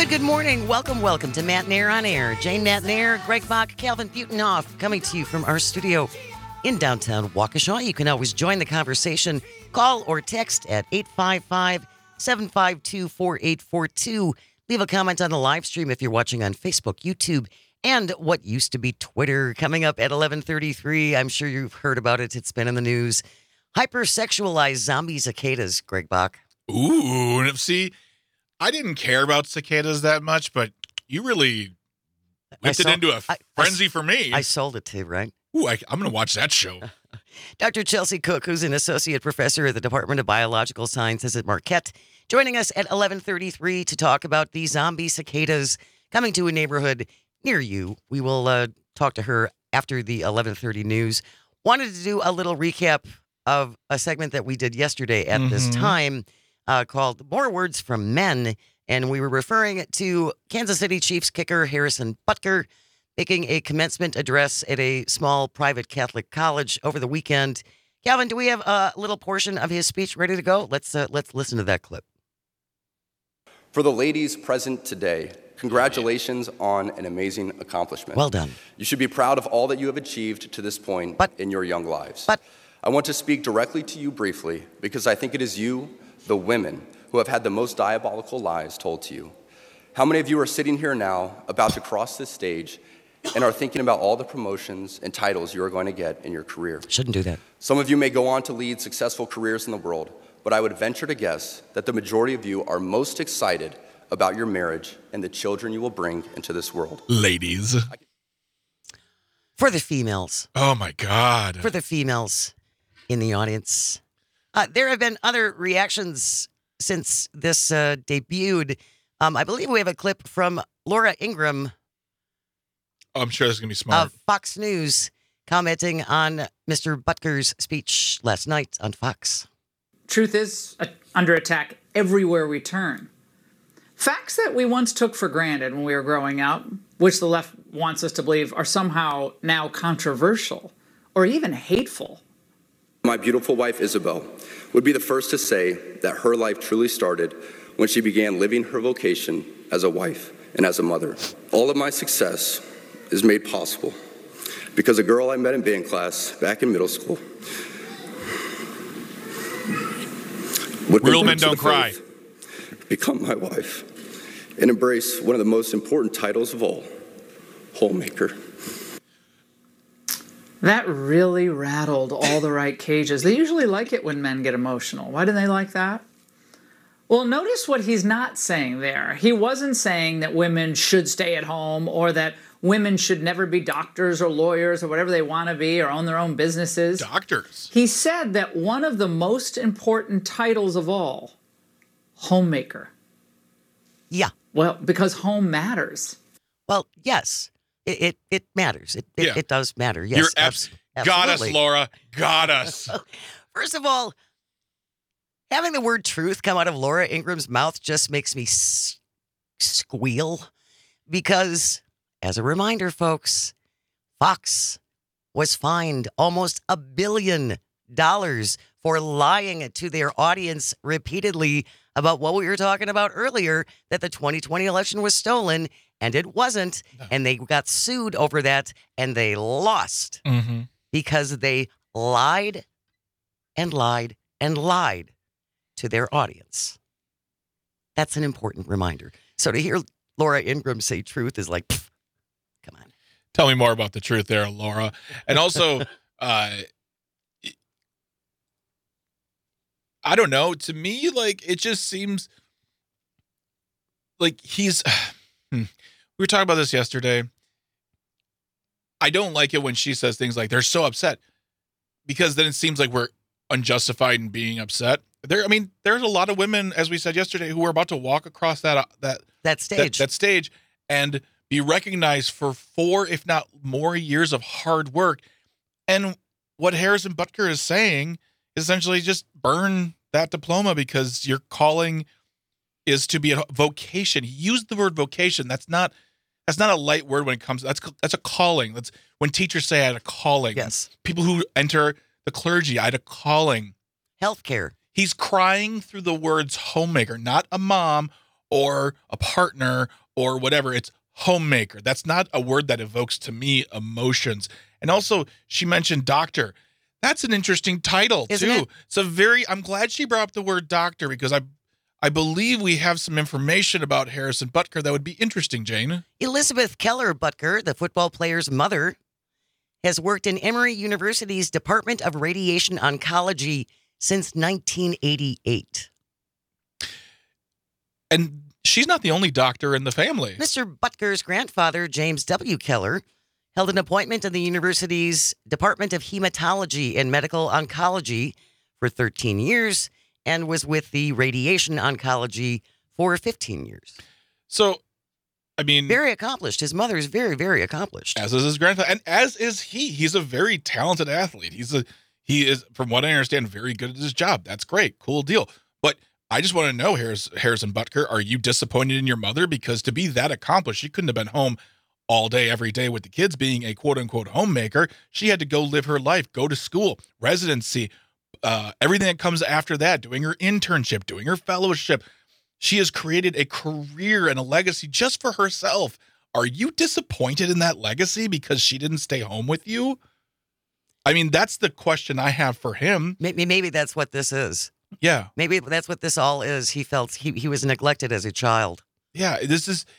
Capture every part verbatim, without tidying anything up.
Good, good morning. Welcome, welcome to Matt Nair on Air. Jane Matt Nair, Greg Bach, Calvin Butenhoff coming to you from our studio in downtown Waukesha. You can always join the conversation. Call or text at eight five five, seven five two, four eight four two. Leave a comment on the live stream if you're watching on Facebook, YouTube, and what used to be Twitter. Coming up at eleven thirty-three. I'm sure you've heard about it. It's been in the news. Hypersexualized zombie cicadas, Greg Bach. Ooh, and see, I didn't care about cicadas that much, but you really whipped it into a I, frenzy I, for me. I sold it to you, right? Ooh, I, I'm going to watch that show. Doctor Chelsea Cook, who's an associate professor at the Department of Biological Sciences at Marquette, joining us at eleven thirty-three to talk about the zombie cicadas coming to a neighborhood near you. We will uh, talk to her after the eleven thirty news. Wanted to do a little recap of a segment that we did yesterday at mm-hmm. this time. Uh, called More Words from Men, and we were referring to Kansas City Chiefs kicker Harrison Butker making a commencement address at a small private Catholic college over the weekend. Calvin, do we have a little portion of his speech ready to go? Let's uh, let's listen to that clip. For the ladies present today, congratulations on an amazing accomplishment. Well done. You should be proud of all that you have achieved to this point but, in your young lives. But I want to speak directly to you briefly because I think it is you, the women, who have had the most diabolical lies told to you. How many of you are sitting here now, about to cross this stage, and are thinking about all the promotions and titles you are going to get in your career? Shouldn't do that. Some of you may go on to lead successful careers in the world, but I would venture to guess that the majority of you are most excited about your marriage and the children you will bring into this world. Ladies. For the females. Oh, my God. For the females in the audience. Uh, there have been other reactions since this uh, debuted. Um, I believe we have a clip from Laura Ingraham. Oh, I'm sure this is going to be smart. Of Fox News commenting on Mister Butker's speech last night on Fox. Truth is uh, under attack everywhere we turn. Facts that we once took for granted when we were growing up, which the left wants us to believe are somehow now controversial or even hateful. My beautiful wife, Isabel, would be the first to say that her life truly started when she began living her vocation as a wife and as a mother. All of my success is made possible because a girl I met in band class back in middle school would Real men don't cry. Become my wife and embrace one of the most important titles of all, homemaker. That really rattled all the right cages. They usually like it when men get emotional. Why do they like that? Well, notice what he's not saying there. He wasn't saying that women should stay at home or that women should never be doctors or lawyers or whatever they want to be or own their own businesses. Doctors. He said that one of the most important titles of all, homemaker. Yeah. Well, because home matters. Well, yes. It it, it matters. It, it yeah. it does matter. Yes, You're abs- abs- got us, Laura. Got us. First of all, having the word truth come out of Laura Ingraham's mouth just makes me s- squeal because, as a reminder, folks, Fox was fined almost a billion dollars for lying to their audience repeatedly about what we were talking about earlier, that the twenty twenty election was stolen. And it wasn't, and they got sued over that, and they lost mm-hmm. because they lied and lied and lied to their audience. That's an important reminder. So to hear Laura Ingraham say truth is like, pff, come on. Tell me more about the truth there, Laura. And also, uh, I don't know. To me, like, it just seems like he's... Hmm. We were talking about this yesterday. I don't like it when she says things like they're so upset because then it seems like we're unjustified in being upset. There, I mean, there's a lot of women, as we said yesterday, who are about to walk across that uh, that that stage, that, that stage, and be recognized for four, if not more, years of hard work. And what Harrison Butker is saying is essentially just burn that diploma because your calling is to be a vocation. He used the word vocation. That's not that's not a light word when it comes. That's that's a calling. That's when teachers say I had a calling. Yes. People who enter the clergy, I had a calling. Healthcare. He's crying through the words homemaker, not a mom or a partner or whatever. It's homemaker. That's not a word that evokes to me emotions. And also, she mentioned doctor. That's an interesting title, Isn't too. it? It's a very, I'm glad she brought up the word doctor because I I believe we have some information about Harrison Butker that would be interesting, Jane. Elizabeth Keller Butker, the football player's mother, has worked in Emory University's Department of Radiation Oncology since nineteen eighty-eight. And she's not the only doctor in the family. Mister Butker's grandfather, James W. Keller, held an appointment in the university's Department of Hematology and Medical Oncology for thirteen years and was with the Radiation Oncology for fifteen years. So, I mean, Very accomplished. His mother is very, very accomplished. as is his grandfather, and as is he. He's a very talented athlete. He's a he is, from what I understand, very good at his job. That's great, cool deal. But I just want to know, Harris, Harrison Butker, are you disappointed in your mother? Because to be that accomplished, she couldn't have been home all day, every day with the kids, being a quote unquote homemaker. She had to go live her life, go to school, residency, uh, everything that comes after that, doing her internship, doing her fellowship. She has created a career and a legacy just for herself. Are you disappointed in that legacy because she didn't stay home with you? I mean, that's the question I have for him. Maybe, maybe that's what this is. Yeah. Maybe that's what this all is. He felt he, he was neglected as a child. Yeah. This is,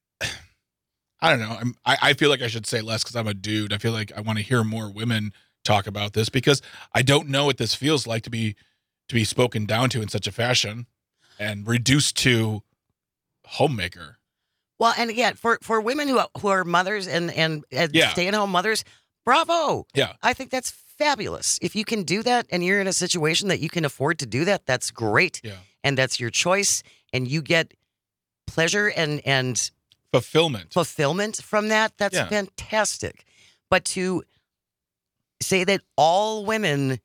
I don't know. I'm, I, I feel like I should say less because I'm a dude. I feel like I want to hear more women talk about this because I don't know what this feels like to be to be spoken down to in such a fashion and reduced to homemaker. Well, and again, for, for women who who are mothers and, and, and Yeah. stay-at-home mothers, bravo. Yeah. I think that's fabulous. If you can do that and you're in a situation that you can afford to do that, that's great. Yeah. And that's your choice. And you get pleasure and, and Fulfillment. fulfillment from that, that's Yeah. fantastic. But to say that all women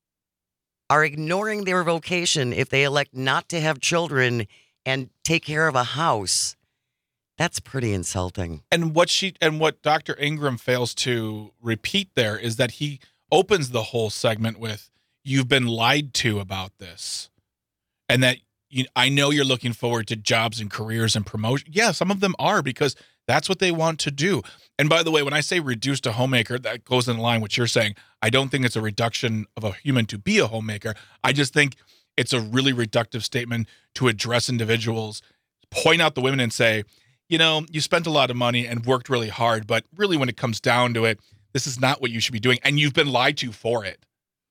are ignoring their vocation if they elect not to have children and take care of a house, that's pretty insulting. And what she and what Doctor Ingram fails to repeat there is that he opens the whole segment with, "You've been lied to about this," and that you, I know you're looking forward to jobs and careers and promotion. Yeah, some of them are because that's what they want to do. And by the way, when I say reduced to homemaker, that goes in line with what you're saying. I don't think it's a reduction of a human to be a homemaker. I just think it's a really reductive statement to address individuals, point out the women and say, you know, you spent a lot of money and worked really hard, but really when it comes down to it, this is not what you should be doing. And you've been lied to for it.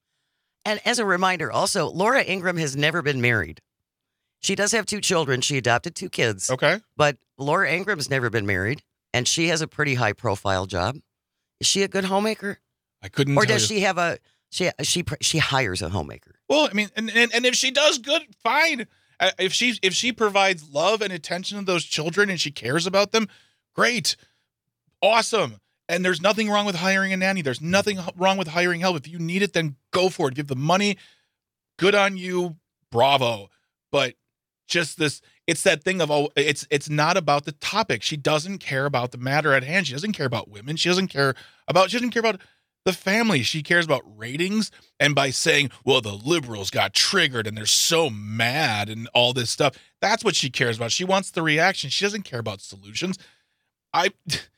And as a reminder, also, Laura Ingram has never been married. She does have two children. She adopted two kids. Okay. But Laura Ingram's never been married, and she has a pretty high-profile job. Is she a good homemaker? I couldn't Or tell does you. she have a, she she she hires a homemaker? Well, I mean, and, and, and if she does good, fine. Uh, If she if she provides love and attention to those children and she cares about them, great. Awesome. And there's nothing wrong with hiring a nanny. There's nothing h- wrong with hiring help. If you need it, then go for it. Give the money. Good on you. Bravo. But just this, it's that thing of, oh, it's it's not about the topic. She doesn't care about the matter at hand. She doesn't care about women. She doesn't care about, she doesn't care about the family. She cares about ratings. And by saying, well, the liberals got triggered and they're so mad and all this stuff, that's what she cares about. She wants the reaction. She doesn't care about solutions. I,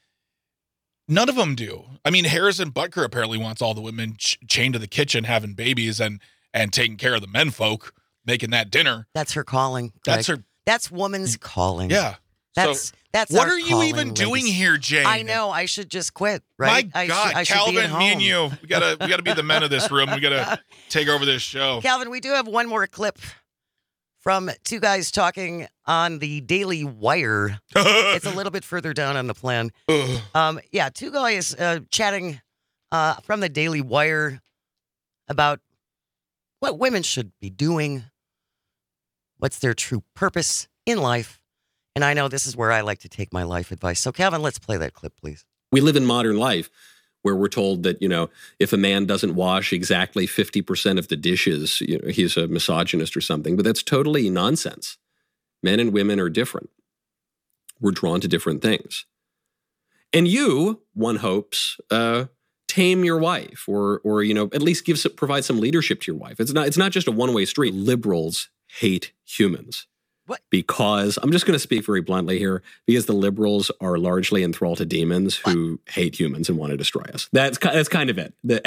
none of them do. I mean, Harrison Butker apparently wants all the women ch- chained to the kitchen, having babies and, and taking care of the men folk, making that dinner. That's her calling. That's Greg. her. That's woman's calling. Yeah. That's so that's what our are you calling, even doing ladies. here, Jane? I know. I should just quit. Right? My I God, should, I should be at Calvin, me and home. you, we gotta we gotta be the men of this room. We gotta take over this show. Calvin, we do have one more clip from two guys talking on the Daily Wire. It's a little bit further down on the plan. Ugh. Um, yeah, two guys uh, chatting uh, from the Daily Wire about what women should be doing, what's their true purpose in life. And I know this is where I like to take my life advice. So, Calvin, let's play that clip, please. We live in modern life where we're told that, you know, if a man doesn't wash exactly fifty percent of the dishes, you know, he's a misogynist or something. But that's totally nonsense. Men and women are different. We're drawn to different things. And you, one hopes, uh, tame your wife or, or you know, at least give some, provide some leadership to your wife. It's not, it's not just a one-way street. Liberals hate humans. What? Because I'm just going to speak very bluntly here, because the liberals are largely enthralled to demons who what? hate humans and want to destroy us. That's that's kind of it. The,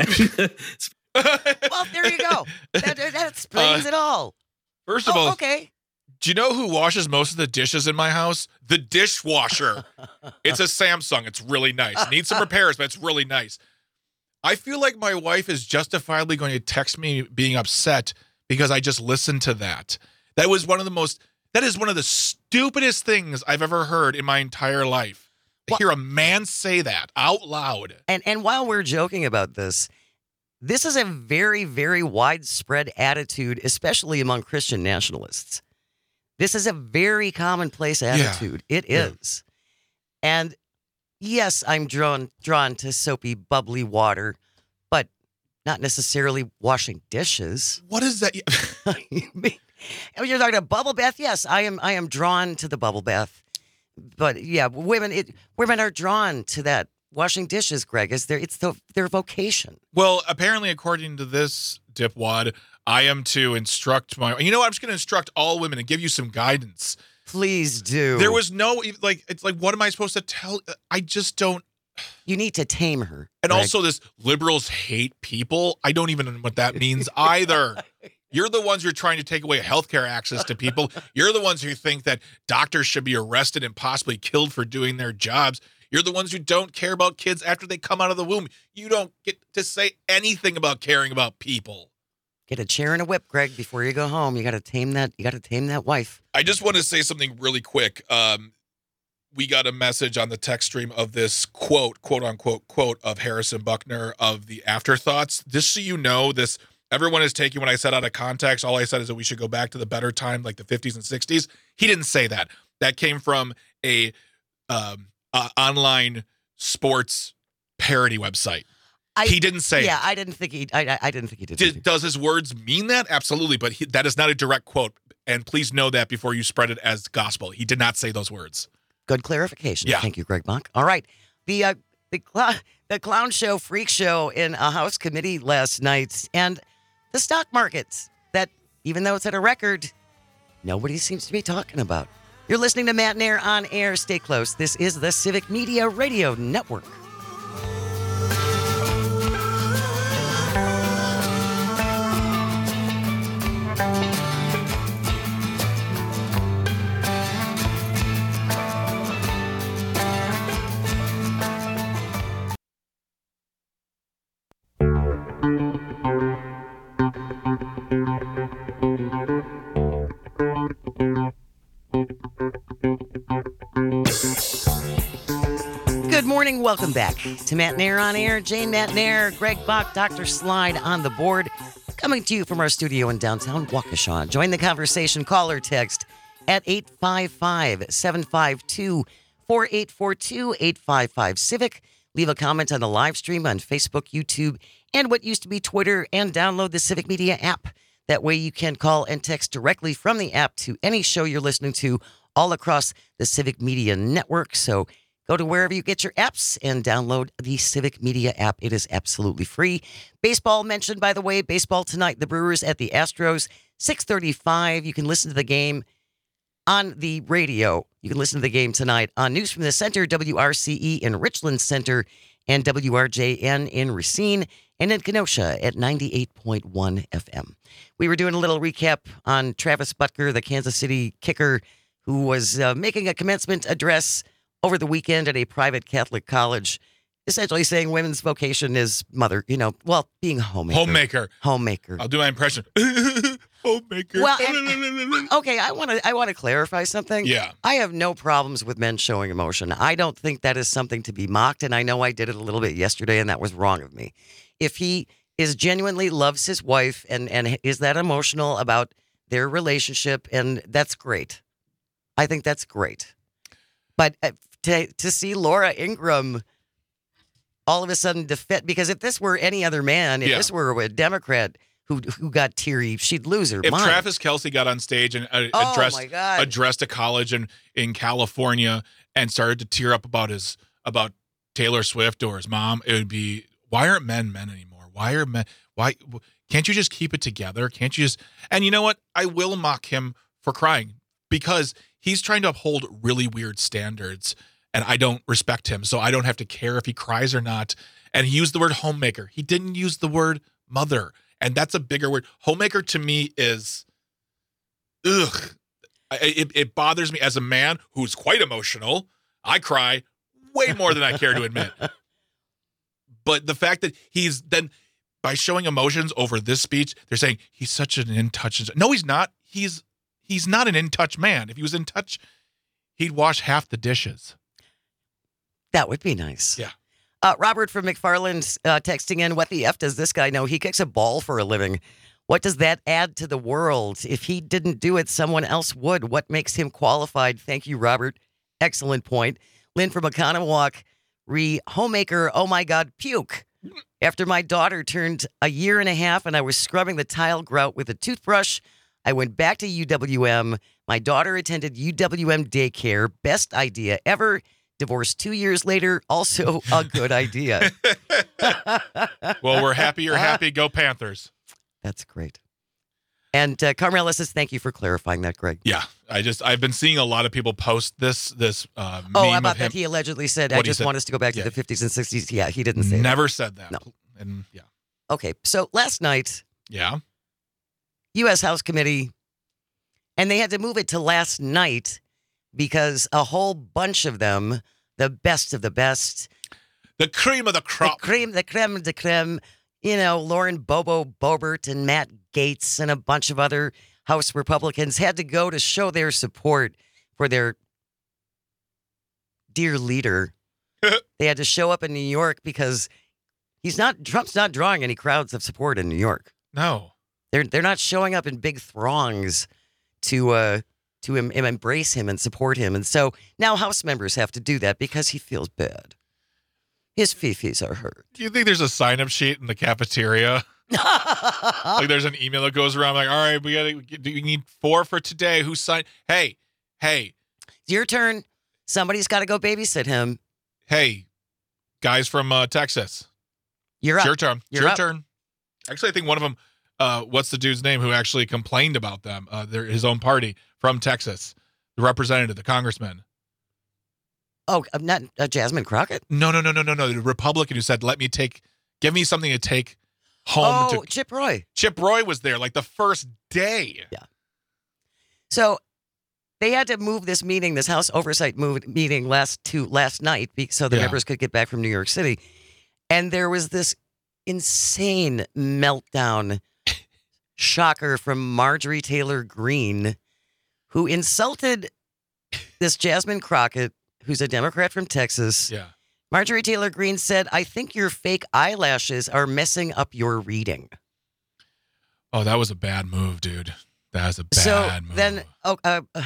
well, there you go. That, that explains uh, it all. First of oh, all, okay. Do you know who washes most of the dishes in my house? The dishwasher. It's a Samsung. It's really nice. Needs some repairs, but it's really nice. I feel like my wife is justifiably going to text me being upset because I just listened to that. That was one of the most, that is one of the stupidest things I've ever heard in my entire life. To hear a man say that out loud. And and while we're joking about this, this is a very, very widespread attitude, especially among Christian nationalists. This is a very commonplace attitude. Yeah. It is. Yeah. And yes, I'm drawn drawn to soapy, bubbly water, but not necessarily washing dishes. What is that? You're talking about bubble bath? Yes, I am I am drawn to the bubble bath. But yeah, women it, women are drawn to that washing dishes, Greg. Is there it's the, their vocation. Well, apparently according to this dipwad, I am to instruct my you know what, I'm just going to instruct all women and give you some guidance. Please do. There was no, like, it's like, what am I supposed to tell? I just don't. You need to tame her. And Greg. Also this liberals hate people. I don't even know what that means either. You're the ones who are trying to take away healthcare access to people. You're the ones who think that doctors should be arrested and possibly killed for doing their jobs. You're the ones who don't care about kids after they come out of the womb. You don't get to say anything about caring about people. Get a chair and a whip, Greg, before you go home. You got to tame that. You got to tame that wife. I just want to say something really quick. Um, we got a message on the text stream of this quote, quote unquote, quote of Harrison Buckner of the Afterthoughts. Just so you know, this everyone is taking what I said out of context. All I said is that we should go back to the better time, like the fifties and sixties. He didn't say that. That came from a um, uh, online sports parody website. I, he didn't say. Yeah, it. I didn't think he. I, I didn't think he did. did does his words mean that? Absolutely, but he, that is not a direct quote. And please know that before you spread it as gospel. He did not say those words. Good clarification. Yeah. Thank you, Greg Bach. All right, the uh, the cl- the clown show, freak show in a House committee last night, and the stock markets that, even though it's at a record, nobody seems to be talking about. You're listening to Matt and Air on air. Stay close. This is the Civic Media Radio Network. Good morning. Welcome back to Matt and Air on air. Jane Matt and Air, Greg Bach, Doctor Slide on the board. Coming to you from our studio in downtown Waukesha. Join the conversation. Call or text at eight five five, seven five two, four eight four two, eight five five Civic. Leave a comment on the live stream on Facebook, YouTube, and what used to be Twitter, and download the Civic Media app. That way you can call and text directly from the app to any show you're listening to all across the Civic Media Network. So go to wherever you get your apps and download the Civic Media app. It is absolutely free. Baseball mentioned, by the way, baseball tonight, the Brewers at the Astros, six thirty-five. You can listen to the game on the radio. You can listen to the game tonight on News from the Center, W R C E in Richland Center, and W R J N in Racine, and in Kenosha at ninety-eight point one F M. We were doing a little recap on Travis Butker, the Kansas City kicker, who was uh, making a commencement address over the weekend at a private Catholic college, essentially saying women's vocation is mother, you know, well, being a homemaker. Homemaker. Homemaker. I'll do my impression. Homemaker. Well, and, okay, I want to I want to clarify something. Yeah. I have no problems with men showing emotion. I don't think that is something to be mocked, and I know I did it a little bit yesterday, and that was wrong of me. If he is genuinely loves his wife and, and is that emotional about their relationship, and that's great. I think that's great. But uh, to to see Laura Ingraham all of a sudden defend, because if this were any other man, if Yeah. this were a Democrat who who got teary, she'd lose her If mind. Travis Kelce got on stage and uh, Oh, addressed my God. addressed a college in, in California and started to tear up about his about Taylor Swift or his mom, it would be, why aren't men men anymore? Why are men? Why can't you just keep it together? Can't you just? And you know what? I will mock him for crying. because he's trying to uphold really weird standards, and I don't respect him, so I don't have to care if he cries or not. And he used the word homemaker. He didn't use the word mother, and that's a bigger word. Homemaker to me is, ugh. It, it bothers me as a man who's quite emotional. I cry way more than I care to admit. But the fact that he's then, by showing emotions over this speech, they're saying he's such an in-touch. No, he's not. He's he's not an in-touch man. If he was in touch, he'd wash half the dishes. That would be nice. Yeah. Uh, Robert from McFarland uh, texting in, what the F does this guy know? He kicks a ball for a living. What does that add to the world? If he didn't do it, someone else would. What makes him qualified? Thank you, Robert. Excellent point. Lynn from Oconomowoc, re homemaker, oh my God, puke. After my daughter turned a year and a half and I was scrubbing the tile grout with a toothbrush, I went back to U W M. My daughter attended U W M daycare. Best idea ever. Divorced two years later. Also a good idea. Well, we're happy you're happy. Go Panthers. That's great. And uh, Carmela says, thank you for clarifying that, Greg. Yeah, I just I've been seeing a lot of people post this this uh, meme Oh, about of him. that he allegedly said, What I he just said. want us to go back Yeah. to the fifties and sixties. Yeah, he didn't say Never said that. No. And yeah, that. Okay, so last night, yeah. U S House Committee, and they had to move it to last night because a whole bunch of them, the best of the best, The cream of the crop. the cream, the creme de creme, you know, Lauren Bobo Boebert and Matt Gaetz and a bunch of other House Republicans had to go to show their support for their dear leader. They had to show up in New York because he's not, Trump's not drawing any crowds of support in New York. No. They're they're not showing up in big throngs to uh to em- em- embrace him and support him. And so now House members have to do that because he feels bad. His fifis are hurt. Do you think there's a sign-up sheet in the cafeteria? Like there's an email that goes around like, all right, we gotta do. We need four for today. Who signed? Hey, hey, It's your turn. Somebody's got to go babysit him. hey, guys from uh, Texas. You're It's up. your turn. It's You're your up. turn. Actually, I think one of them. Uh, what's the dude's name who actually complained about them? Uh, their his own party from Texas, the representative, the congressman. Oh, I'm not uh, Jasmine Crockett. No, no, no, no, no, no. The Republican who said, "Let me take, give me something to take home." Oh, to Chip Roy. Chip Roy was there like the first day. So they had to move this meeting, this House Oversight move, meeting last to last night, be, so the Yeah. members could get back from New York City, and there was this insane meltdown, shocker from Marjorie Taylor Greene, who insulted this Jasmine Crockett, who's a Democrat from Texas. Yeah. Marjorie Taylor Greene said, "I think your fake eyelashes are messing up your reading." Oh, that was a bad move, dude. That was a bad so move. then, oh, uh, uh,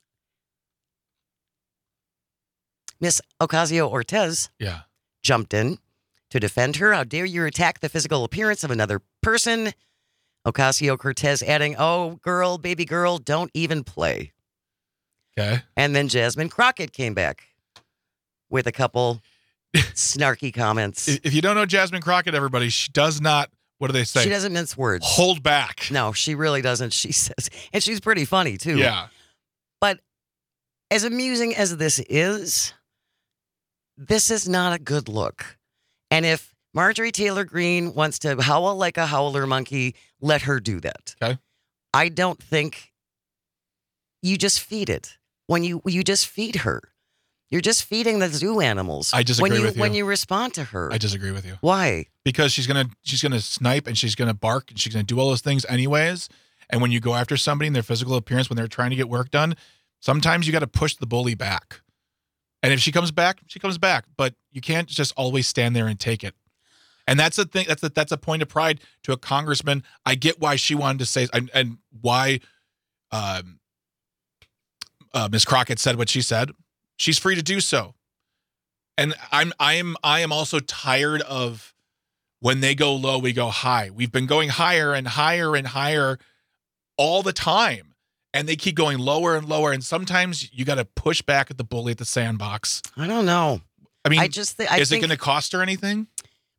Miss Ocasio-Cortez yeah. jumped in to defend her. How dare you attack the physical appearance of another person? Ocasio-Cortez adding, "Oh, girl, baby girl, don't even play." Okay. And then Jasmine Crockett came back with a couple snarky comments. If if you don't know Jasmine Crockett, everybody, she does not. What do they say? She doesn't mince words. Hold back. No, she really doesn't. She says, and she's pretty funny too. Yeah. But as amusing as this is, this is not a good look. And if Marjorie Taylor Greene wants to howl like a howler monkey, let her do that. Okay. I don't think you just feed it. When you you just feed her. You're just feeding the zoo animals. I disagree when you, with you. When you respond to her. I disagree with you Why? because she's gonna she's gonna snipe and she's gonna bark and she's gonna do all those things anyways. And when you go after somebody in their physical appearance when they're trying to get work done, sometimes you got to push the bully back. And if she comes back, she comes back. But you can't just always stand there and take it. And that's a thing. That's a, that's a point of pride to a congressman. I get why she wanted to say and, and why um, uh, Miz Crockett said what she said. She's free to do so. And I'm I am I am also tired of when they go low, we go high. We've been going higher and higher and higher all the time. And they keep going lower and lower. And sometimes you got to push back at the bully at the sandbox. I don't know. I mean, I just think I is think it going to cost her anything?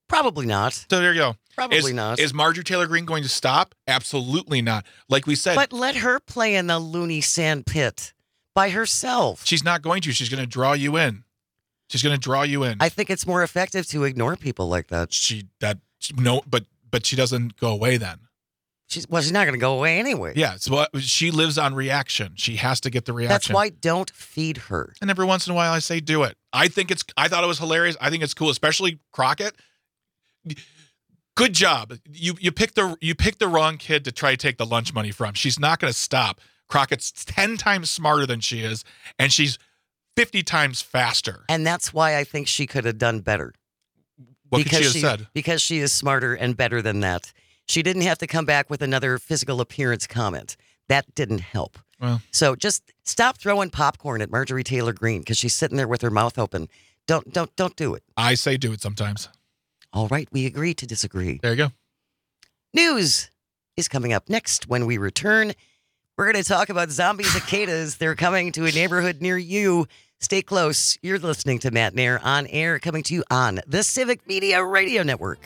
Probably not. So there you go. Probably is, not. Is Marjorie Taylor Greene going to stop? Absolutely not. Like we said, But let her play in the loony sand pit by herself. she's not going to. She's going to draw you in. She's going to draw you in. I think it's more effective to ignore people like that. she that no, but but she doesn't go away then. She's well, she's not going to go away anyway. Yeah, so she lives on reaction. She has to get the reaction. That's why don't feed her. And every once in a while, I say, do it. I think it's. I thought it was hilarious. I think it's cool, especially Crockett. Good job. You you picked the you picked the wrong kid to try to take the lunch money from. She's not going to stop. Crockett's ten times smarter than she is, and she's fifty times faster. And that's why I think she could have done better. What could she have said? Because she is smarter and better than that. She didn't have to come back with another physical appearance comment. That didn't help. Well, So just stop throwing popcorn at Marjorie Taylor Greene because she's sitting there with her mouth open. Don't don't don't do it. I say do it sometimes. All right, we agree to disagree. There you go. News is coming up next. When we return, we're going to talk about zombie cicadas. They're coming to a neighborhood near you. Stay close. You're listening to Matt Nair on air, coming to you on the Civic Media Radio Network.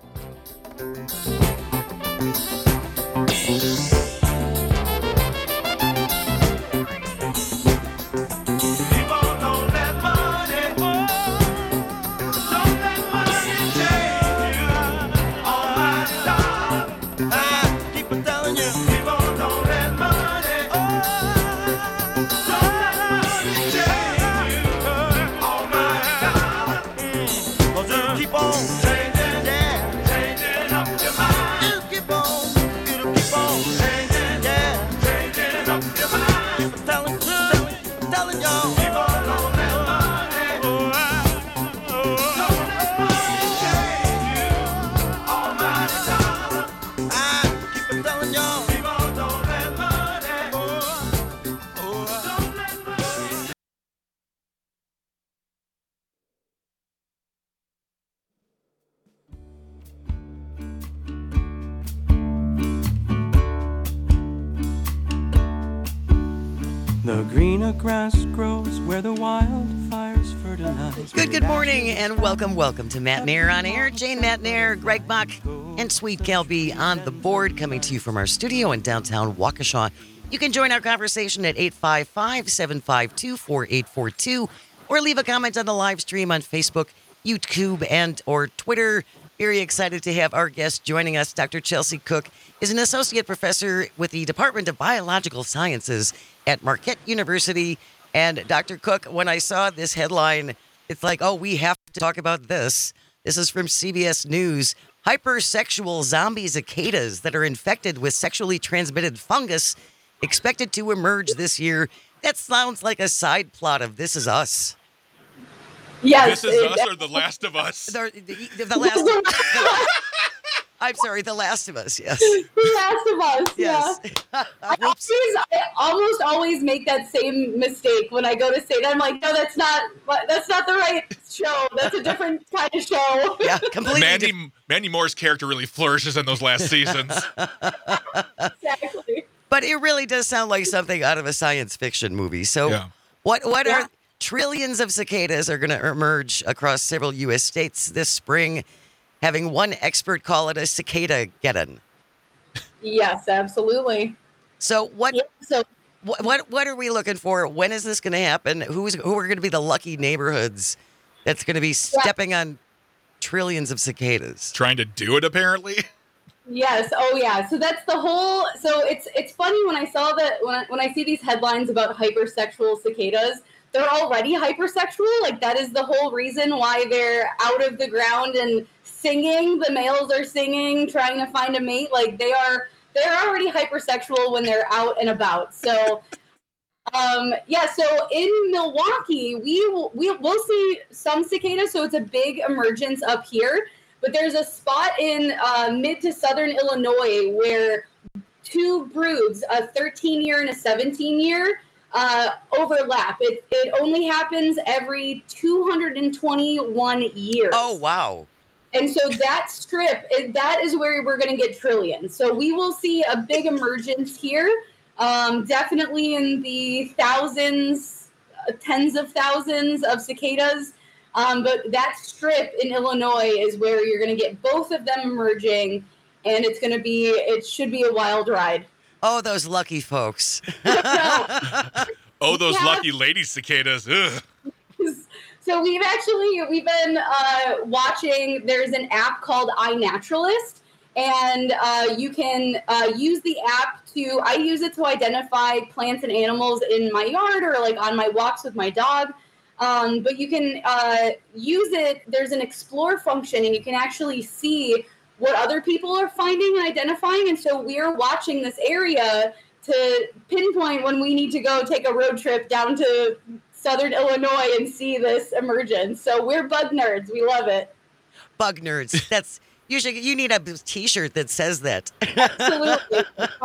The greener grass grows where the wildfires fertilize. Good, good morning, and welcome, welcome to Matt Nair on air. Jane Matt Nair, Greg Mock, and Sweet Gal B on the board, coming to you from our studio in downtown Waukesha. You can join our conversation at eight five five, seven five two, four eight four two or leave a comment on the live stream on Facebook, YouTube, and or Twitter. Very excited to have our guest joining us. Doctor Chelsea Cook is an associate professor with the Department of Biological Sciences at Marquette University. And Doctor Cook, when I saw this headline, it's like, oh, we have to talk about this. This is from C B S News. Hypersexual zombie cicadas that are infected with sexually transmitted fungus expected to emerge this year. That sounds like a side plot of This Is Us. Yes. This is us or The Last of Us? The, the, the last. the, I'm sorry, The Last of Us. Yes. The Last of Us. Yes. Yeah. I always, I almost always make that same mistake when I go to say that. I'm like, no, that's not. That's not the right show. That's a different kind of show. Yeah, completely. Mandy diff- Mandy Moore's character really flourishes in those last seasons. Exactly. But it really does sound like something out of a science fiction movie. So, Yeah. what what Yeah. are trillions of cicadas are going to emerge across several U S states this spring, having one expert call it a cicada-geddon. Yes, absolutely. So what, Yeah, so what what what are we looking for? When is this going to happen? Who's who are going to be the lucky neighborhoods that's going to be stepping on trillions of cicadas? Trying to do it, apparently. yes, oh yeah. So that's the whole. So it's it's funny when I saw that when I, when I see these headlines about hypersexual cicadas. They're already hypersexual. Like, that is the whole reason why they're out of the ground and singing. The males are singing, trying to find a mate. Like, they are, they're already hypersexual when they're out and about. So, um, yeah, so in Milwaukee, we will, we will see some cicadas. So it's a big emergence up here. But there's a spot in uh, mid to southern Illinois where two broods, a thirteen-year and a seventeen-year, Uh, overlap. It it only happens every two hundred twenty-one years. Oh, wow. And so that strip, it, that is where we're going to get trillions. So we will see a big emergence here, um, definitely in the thousands, uh, tens of thousands of cicadas. Um, but that strip in Illinois is where you're going to get both of them emerging, and it's going to be, it should be a wild ride. Oh, those lucky folks. Oh, those Yeah. lucky lady cicadas. Ugh. So we've actually, we've been uh, watching, there's an app called iNaturalist, and uh, you can uh, use the app to, I use it to identify plants and animals in my yard or like on my walks with my dog. Um, but you can uh, use it, there's an explore function, and you can actually see what other people are finding and identifying. And so we're watching this area to pinpoint when we need to go take a road trip down to Southern Illinois and see this emergence. So we're bug nerds. We love it. Bug nerds. That's usually, you need a t-shirt that says that. Absolutely.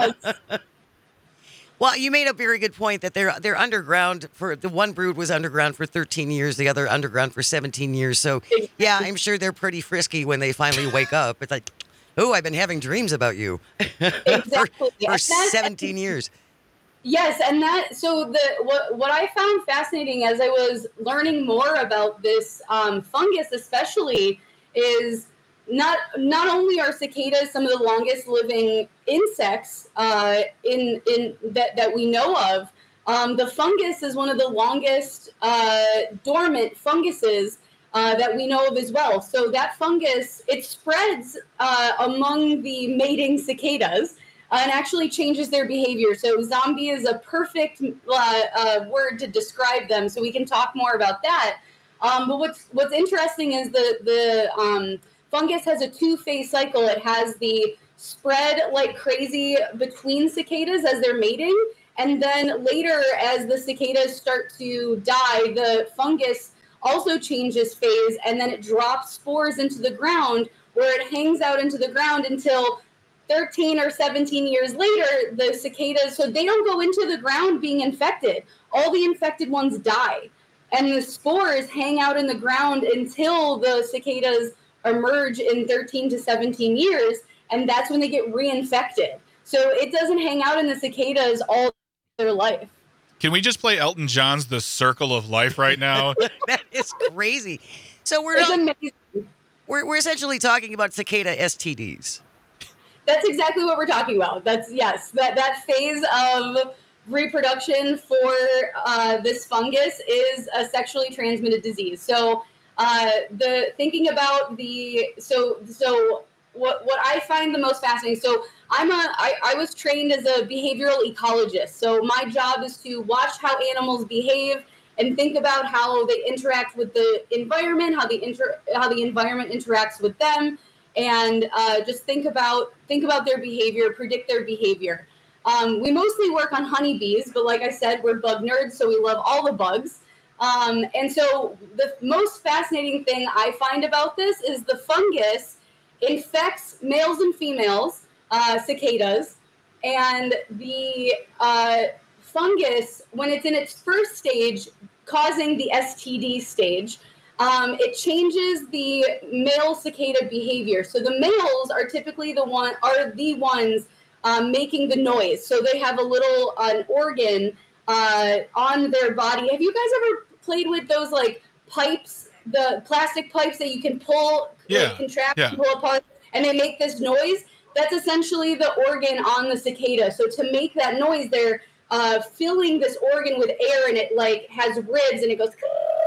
Well, you made a very good point that they're they're underground for the one brood was underground for thirteen years, the other underground for seventeen years. So yeah, I'm sure they're pretty frisky when they finally wake up. It's like, oh, I've been having dreams about you Exactly. for, for And that- seventeen years. Yes, and that so the what what I found fascinating as I was learning more about this um, fungus, especially, is not not only are cicadas some of the longest living insects uh, in in that that we know of. Um, the fungus is one of the longest uh, dormant funguses uh, that we know of as well. So that fungus, it spreads uh, among the mating cicadas. Uh, and actually changes their behavior. So zombie is a perfect uh, uh, word to describe them. So we can talk more about that. Um, but what's what's interesting is the the um, fungus has a two-phase cycle. It has the spread like crazy between cicadas as they're mating, and then later as the cicadas start to die, the fungus also changes phase, and then it drops spores into the ground where it hangs out into the ground until thirteen or seventeen years later, the cicadas, so they don't go into the ground being infected. All the infected ones die. And the spores hang out in the ground until the cicadas emerge in thirteen to seventeen years, and that's when they get reinfected. So it doesn't hang out in the cicadas all their life. Can we just play Elton John's The Circle of Life right now? That is crazy. So we're It's not, amazing. we're we're essentially talking about cicada S T Ds. That's exactly what we're talking about. That's yes, that that phase of reproduction for uh, this fungus is a sexually transmitted disease. So uh, the thinking about the so so what what I find the most fascinating. So I'm a I, I was trained as a behavioral ecologist. So my job is to watch how animals behave and think about how they interact with the environment, how the inter how the environment interacts with them. And uh, just think about think about their behavior, predict their behavior. Um, we mostly work on honeybees, but like I said, we're bug nerds, so we love all the bugs. Um, and so the most fascinating thing I find about this is the fungus infects males and females, uh, cicadas, and the uh, fungus, when it's in its first stage, causing the S T D stage, Um, it changes the male cicada behavior. So the males are typically the one are the ones um, making the noise. So they have a little an organ uh, on their body. Have you guys ever played with those like pipes, the plastic pipes that you can pull, Yeah, like, contract, yeah. and pull apart, and they make this noise? That's essentially the organ on the cicada. So to make that noise, they're uh, filling this organ with air, and it like has ribs, and it goes.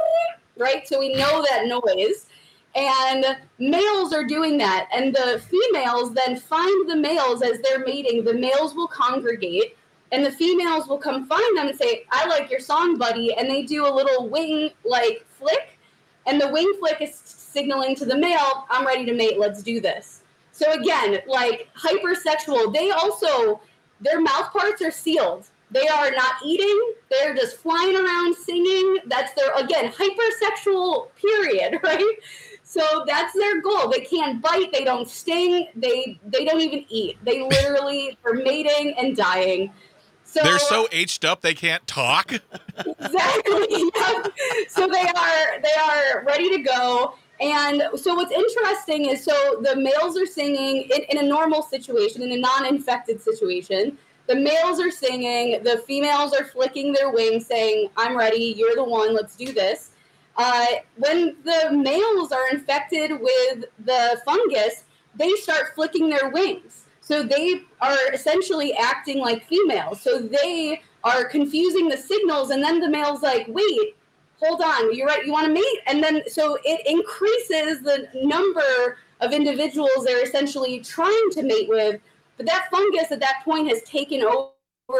Right? So we know that noise. And males are doing that. And the females then find the males as they're mating. The males will congregate, and the females will come find them and say, I like your song, buddy. And they do a little wing like flick. And the wing flick is signaling to the male, I'm ready to mate. Let's do this. So again, like hypersexual, they also, their mouth parts are sealed. They are not eating. They're just flying around singing. That's their, again, hypersexual period, right? So that's their goal. They can't bite. They don't sting. They they don't even eat. They literally are mating and dying. So They're so H'd up they can't talk. Exactly. Yeah. So they are they are ready to go. And so what's interesting is so the males are singing in, in a normal situation, in a non-infected situation. The males are singing, the females are flicking their wings saying, I'm ready, you're the one, let's do this. uh, when the males are infected with the fungus, they start flicking their wings. So they are essentially acting like females. So they are confusing the signals, and then the male's like, wait, hold on, you're right, you want to mate? And then so it increases the number of individuals they're essentially trying to mate with. But that fungus at that point has taken over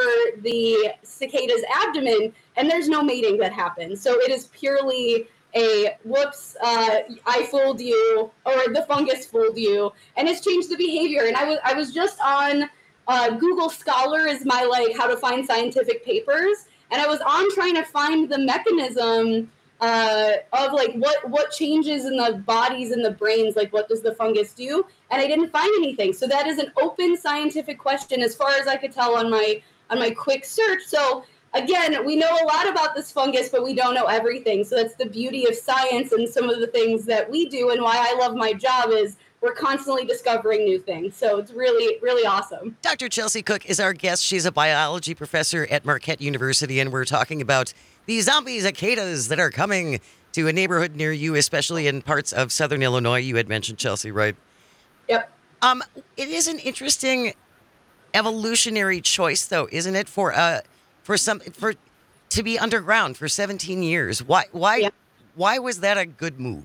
the cicada's abdomen, and there's no mating that happens. So it is purely a whoops, uh, I fooled you, or the fungus fooled you, and it's changed the behavior. And I was I was just on uh, Google Scholar is my like how to find scientific papers, and I was on trying to find the mechanism uh, of like what what changes in the bodies and the brains, like what does the fungus do, and I didn't find anything. So that is an open scientific question as far as I could tell on my on my quick search. So again, we know a lot about this fungus, but we don't know everything. So that's the beauty of science and some of the things that we do, and why I love my job is we're constantly discovering new things. So it's really, really awesome. Doctor Chelsea Cook is our guest. She's a biology professor at Marquette University, and we're talking about the zombie cicadas that are coming to a neighborhood near you, especially in parts of southern Illinois. You had mentioned, Chelsea, right? Yep. Um, it is an interesting evolutionary choice, though, isn't it, for uh for some for to be underground for seventeen years? Why why Yeah. why was that a good move?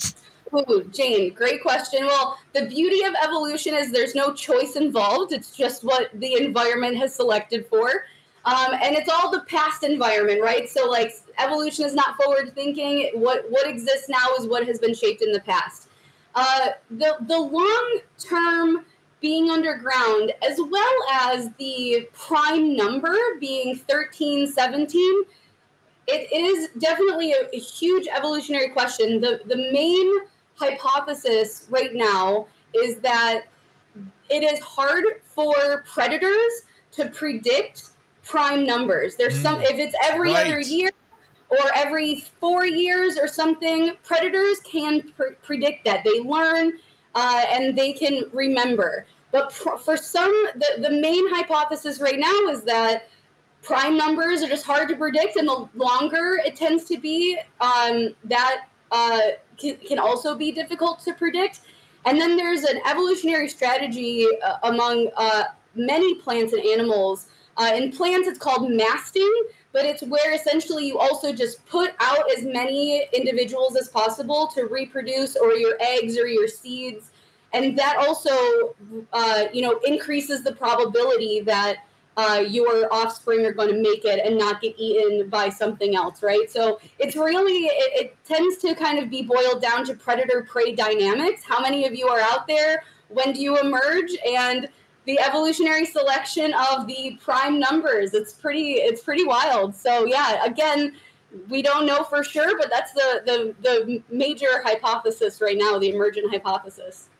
Ooh, Jane, great question. Well, the beauty of evolution is there's no choice involved. It's just what the environment has selected for. Um, and it's all the past environment, right? So like evolution is not forward thinking. What what exists now is what has been shaped in the past. Uh, the, the long-term being underground, as well as the prime number being thirteen, seventeen, it, it is definitely a, a huge evolutionary question. The, the main hypothesis right now is that it is hard for predators to predict prime numbers. There's mm, some, if it's every right. other year or every four years or something, predators can pr- predict that. They learn uh, and they can remember. But pr- for some, the, the main hypothesis right now is that prime numbers are just hard to predict, and the longer it tends to be, um, that uh, can, can also be difficult to predict. And then there's an evolutionary strategy uh, among uh, many plants and animals. Uh, in plants, it's called masting, but it's where essentially you also just put out as many individuals as possible to reproduce, or your eggs or your seeds. And that also, uh, you know, increases the probability that uh, your offspring are going to make it and not get eaten by something else, right? So it's really, it, it tends to kind of be boiled down to predator-prey dynamics. How many of you are out there? When do you emerge? And the evolutionary selection of the prime numbers. It's pretty, it's pretty wild. So yeah, again, we don't know for sure, but that's the, the, the major hypothesis right now, the emergent hypothesis.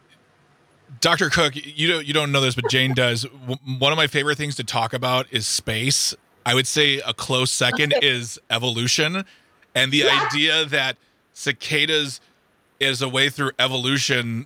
Doctor Cook, you don't you don't know this, but Jane does. One of my favorite things to talk about is space. I would say a close second is evolution, and the yeah. idea that cicadas, as a way through evolution,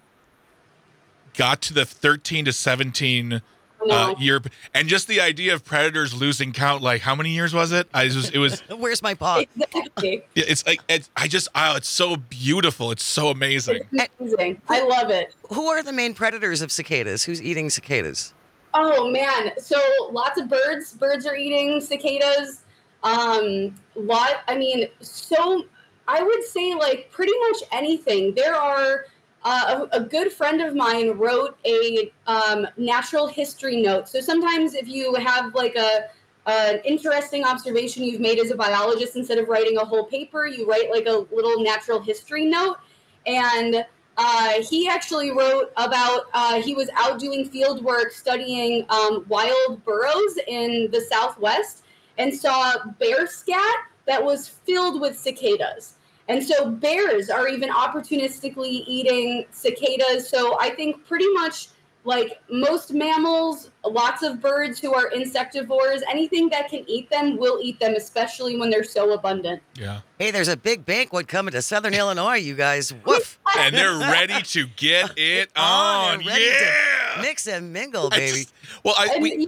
got to the thirteen to seventeen uh, year, and just the idea of predators losing count. Like, how many years was it? I was. It was. Where's my paw? Exactly. It's like it's, I just. Oh, it's so beautiful. It's so amazing. It's amazing. I love it. Who are the main predators of cicadas? Who's eating cicadas? Oh man, so lots of birds. Birds are eating cicadas. Um, lot. I mean, so I would say like pretty much anything. There are. Uh, a, a good friend of mine wrote a um, natural history note. So sometimes if you have like a an interesting observation you've made as a biologist, instead of writing a whole paper, you write like a little natural history note. And uh, he actually wrote about, uh, he was out doing field work studying um, wild burrows in the Southwest and saw bear scat that was filled with cicadas. And so bears are even opportunistically eating cicadas. So I think pretty much like most mammals, lots of birds who are insectivores, anything that can eat them will eat them, especially when they're so abundant. Yeah. Hey, there's a big banquet coming to southern Illinois, you guys. Woof. And they're ready to get it on. Oh, ready yeah. to mix and mingle, baby. I just, well, I, we,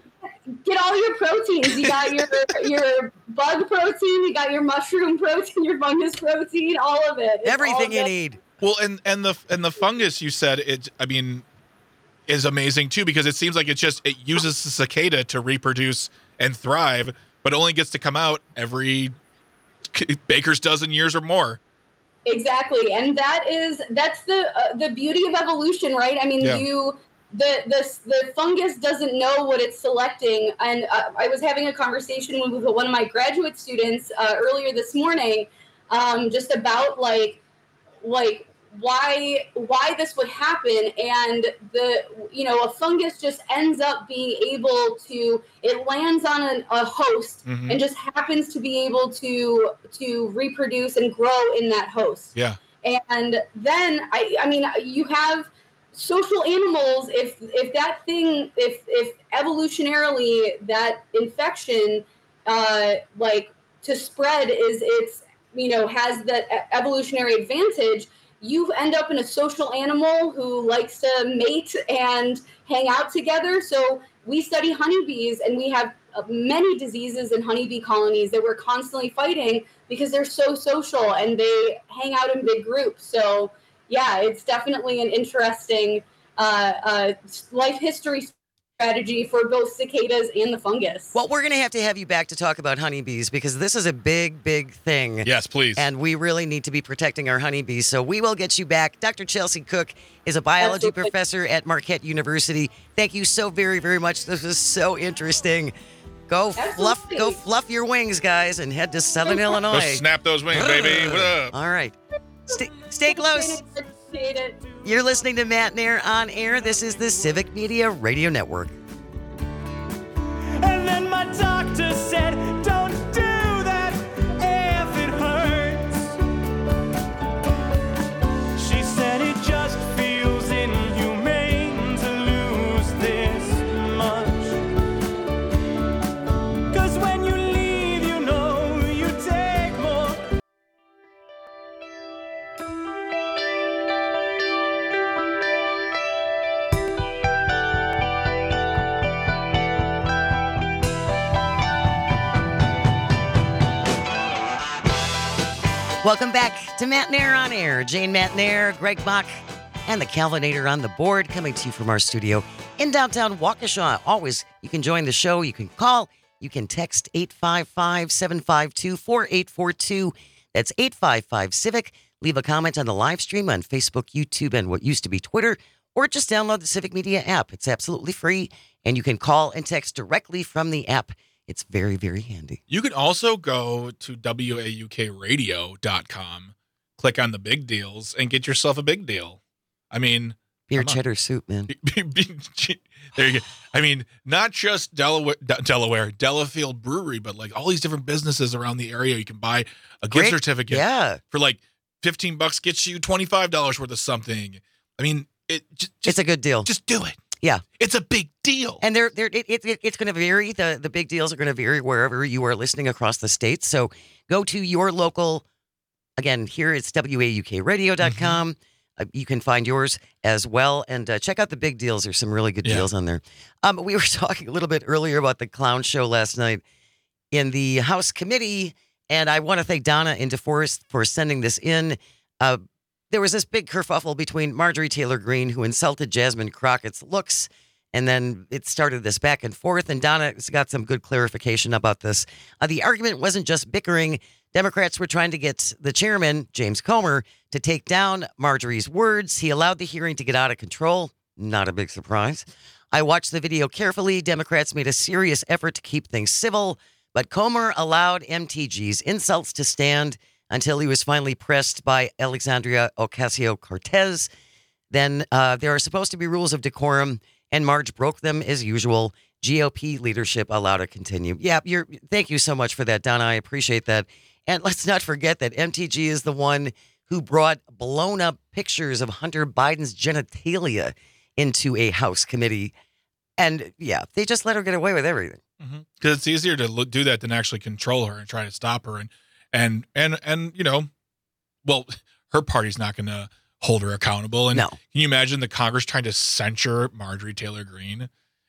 get all your proteins. You got your your bug protein, you got your mushroom protein, your fungus protein, all of it. It's Everything you good. need. Well, and and the and the fungus you said it. I mean, is amazing too, because it seems like it just it uses the cicada to reproduce and thrive, but only gets to come out every baker's dozen years or more. Exactly, and that is that's the uh, the beauty of evolution, right? I mean, Yeah. you the the the fungus doesn't know what it's selecting, and uh, I was having a conversation with one of my graduate students uh, earlier this morning, um, just about like like why why this would happen, and the you know a fungus just ends up being able to it lands on an, a host Mhm. and just happens to be able to to reproduce and grow in that host. Yeah. And then I I mean you have social animals. If if that thing if if evolutionarily that infection uh like to spread is it's you know has that e- evolutionary advantage, you end up in a social animal who likes to mate and hang out together. So we study honeybees, and we have uh, many diseases in honeybee colonies that we're constantly fighting because they're so social and they hang out in big groups. So yeah, it's definitely an interesting uh, uh, life history strategy for both cicadas and the fungus. Well, we're going to have to have you back to talk about honeybees because this is a big, big thing. Yes, please. And we really need to be protecting our honeybees. So we will get you back. Doctor Chelsea Cook is a biology Absolutely. professor at Marquette University. Thank you so very, very much. This was so interesting. Go fluff, Absolutely. go fluff your wings, guys, and head to Southern Go Illinois. snap those wings, baby. What up? All right. Stay, stay close. Appreciate it. You're listening to Matt Nair on air. This is the Civic Media Radio Network. And then my doctor said, don't do that if it hurts. She said it just feels inhumane to lose this much. 'Cause when you leave, you know you take more. Welcome back to Matt Nair on air. Jane Matt Nair, Greg Bach, and the Calvinator on the board, coming to you from our studio in downtown Waukesha. Always, you can join the show. You can call. You can text eight five five, seven five two, four eight four two. That's eight five five Civic. Leave a comment on the live stream on Facebook, YouTube, and what used to be Twitter, or just download the Civic Media app. It's absolutely free, and you can call and text directly from the app. It's very, very handy. You can also go to W A U K radio dot com, click on the big deals, and get yourself a big deal. I mean, Beer come on. cheddar soup, man. There you go. I mean, not just Delaware, De- Delaware, Delafield Brewery, but like all these different businesses around the area. You can buy a gift Great. certificate Yeah. for like fifteen bucks, gets you twenty-five dollars worth of something. I mean, it just, It's just, a good deal. just do it. Yeah. It's a big deal. And they're, they're, it, it, it's going to vary. The, the big deals are going to vary wherever you are listening across the state. So go to your local, again, here it's W A U K radio dot com. Uh, you can find yours as well. And uh, check out the big deals. There's some really good Yeah. deals on there. Um, we were talking a little bit earlier about the clown show last night in the House committee. And I want to thank Donna in DeForest for sending this in. Uh, there was this big kerfuffle between Marjorie Taylor Greene, who insulted Jasmine Crockett's looks, and then it started this back and forth, and Donna's got some good clarification about this. Uh, the argument wasn't just bickering. Democrats were trying to get the chairman, James Comer, to take down Marjorie's words. He allowed the hearing to get out of control. Not a big surprise. I watched the video carefully. Democrats made a serious effort to keep things civil, but Comer allowed M T G's insults to stand until he was finally pressed by Alexandria Ocasio-Cortez. Then uh, there are supposed to be rules of decorum, and Marge broke them as usual. G O P leadership allowed to continue. Yeah, you're. Thank you so much for that, Donna. I appreciate that. And let's not forget that M T G is the one who brought blown-up pictures of Hunter Biden's genitalia into a House committee. And yeah, they just let her get away with everything. Because it's easier to look, do that than actually control her and try to stop her. And, and, and, and you know, well, her party's not going to hold her accountable. And No. can you imagine the Congress trying to censure Marjorie Taylor Greene?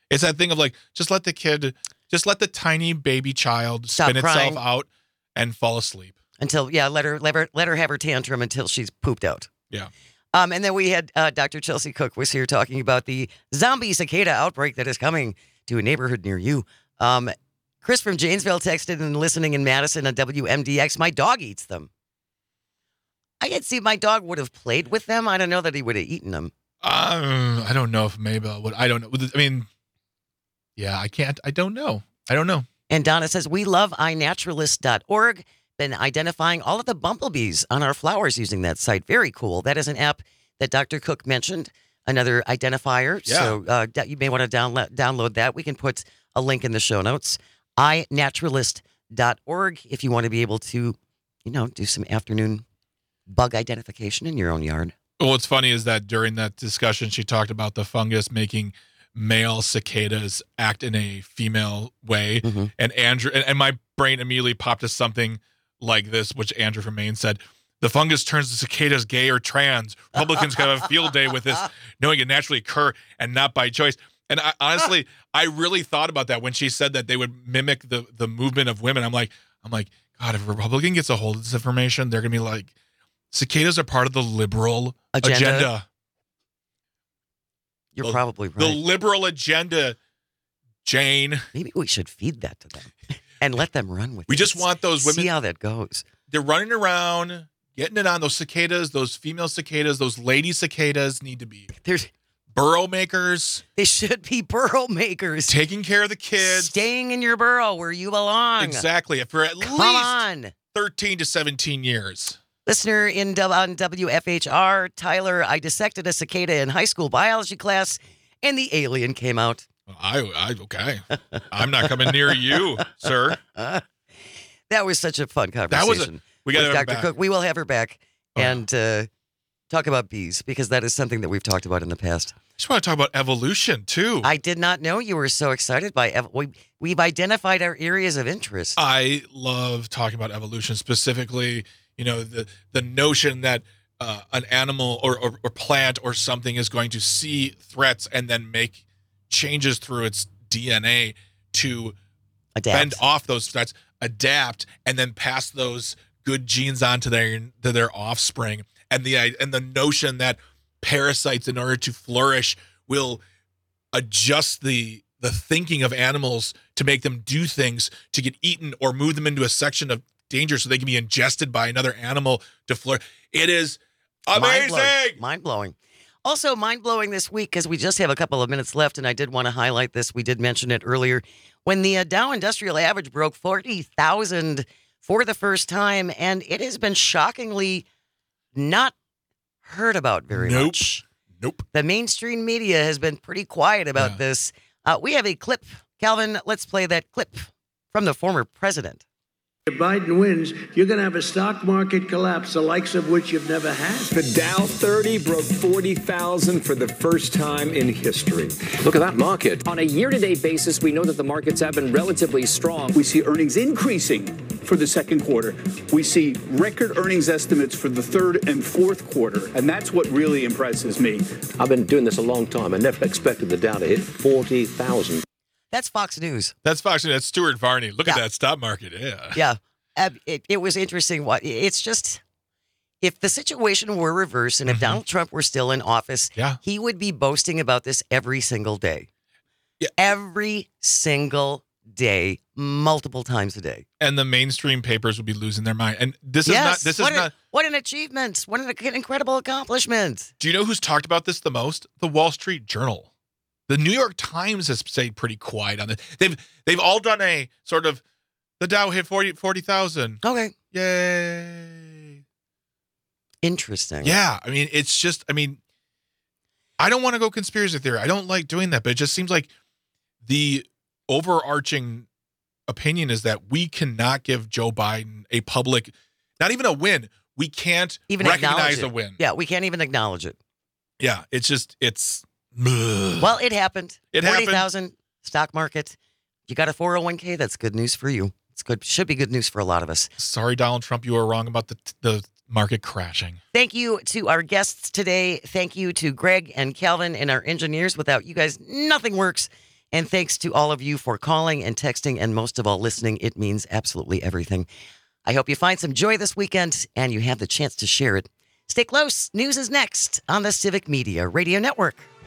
It's that thing of like, just let the kid, just let the tiny baby child Stop spin crying. itself out and fall asleep. Until, yeah, let her, let her, let her have her tantrum until she's pooped out. Yeah. Um, and then we had uh, Doctor Chelsea Cook was here talking about the zombie cicada outbreak that is coming to a neighborhood near you. Um, Chris from Janesville texted and listening in Madison on W M D X. My dog eats them. I could see my dog would have played with them. I don't know that he would have eaten them. Um, I don't know if Maybell would. I don't know. I mean, yeah, I can't. I don't know. I don't know. And Donna says, we love i naturalist dot org. Been identifying all of the bumblebees on our flowers using that site. Very cool. That is an app that Doctor Cook mentioned, another identifier. Yeah. So uh, you may want to download download that. We can put a link in the show notes. i naturalist dot org if you want to be able to, you know, do some afternoon bug identification in your own yard. Well, what's funny is that during that discussion, she talked about the fungus making male cicadas act in a female way. Mm-hmm. And Andrew and, and my brain immediately popped to something like this, which Andrew from Maine said, the fungus turns the cicadas gay or trans. Republicans could have a field day with this, knowing it naturally occur and not by choice. And I, honestly, I really thought about that when she said that they would mimic the the movement of women. I'm like, I'm like, God, if a Republican gets a hold of this information, they're gonna be like, cicadas are part of the liberal Agenda. agenda. You're The- probably right. The liberal agenda, Jane. Maybe we should feed that to them and let them run with it. We just want those women. See how that goes. They're running around, getting it on. Those cicadas, those female cicadas, those lady cicadas need to be There's, burrow makers, they should be burrow makers. taking care of the kids. Staying in your burrow where you belong. Exactly. For at Come least on. thirteen to seventeen years. Listener in on W F H R, Tyler, I dissected a cicada in high school biology class, and the alien came out. I, I okay. I'm not coming near you, sir. That was such a fun That conversation. was a. We got with to have her Doctor back. Cook. We will have her back Oh. and uh, talk about bees because that is something that we've talked about in the past. I just want to talk about evolution too. I did not know you were so excited by ev- we, we've identified our areas of interest. I love talking about evolution, specifically, you know, the the notion that uh, an animal or, or, or plant or something is going to see threats and then make changes through its D N A to Adapt. fend off those threats, adapt, and then pass those good genes on to their to their offspring. And the and the notion that parasites, in order to flourish, will adjust the the thinking of animals to make them do things to get eaten or move them into a section of danger so they can be ingested by another animal to flourish. It is amazing. Mind blowing. Also, mind blowing this week because we just have a couple of minutes left, and I did want to highlight this. We did mention it earlier. When the uh, Dow Industrial Average broke forty thousand for the first time, and it has been shockingly not heard about very Nope. much. Nope. The mainstream media has been pretty quiet about Yeah. this. Uh, we have a clip. Calvin, let's play that clip from the former president. If Biden wins, you're going to have a stock market collapse, the likes of which you've never had. The Dow thirty broke forty thousand for the first time in history. Look at that market. On a year-to-date basis, we know that the markets have been relatively strong. We see earnings increasing for the second quarter. We see record earnings estimates for the third and fourth quarter, and that's what really impresses me. I've been doing this a long time. I never expected the Dow to hit forty thousand. That's Fox News. That's Fox. That's Stuart Varney. Look Yeah. at that stock market. Yeah. Yeah. Uh, it, it was interesting. What It's just, if the situation were reversed and if Mhm. Donald Trump were still in office, Yeah. he would be boasting about this every single day. Yeah. Every single day, multiple times a day. And the mainstream papers would be losing their mind. And this is yes. not. This is what, a- not. what an achievement. What an incredible accomplishment. Do you know who's talked about this the most? The Wall Street Journal. The New York Times has stayed pretty quiet on this. They've they've all done a sort of the Dow hit forty thousand. Okay. Yay. Interesting. Yeah. I mean, it's just, I mean, I don't want to go conspiracy theory. I don't like doing that, but it just seems like the overarching opinion is that we cannot give Joe Biden a public, not even a win. We can't Even acknowledge recognize it. a win. Yeah, we can't even acknowledge it. Yeah. It's just, it's. Well, it happened. It happened. forty thousand stock market. You got a four oh one k. That's good news for you. It's good. Should be good news for a lot of us. Sorry, Donald Trump, you were wrong about the the market crashing. Thank you to our guests today. Thank you to Greg and Calvin and our engineers. Without you guys, nothing works. And thanks to all of you for calling and texting and most of all listening. It means absolutely everything. I hope you find some joy this weekend and you have the chance to share it. Stay close. News is next on the Civic Media Radio Network.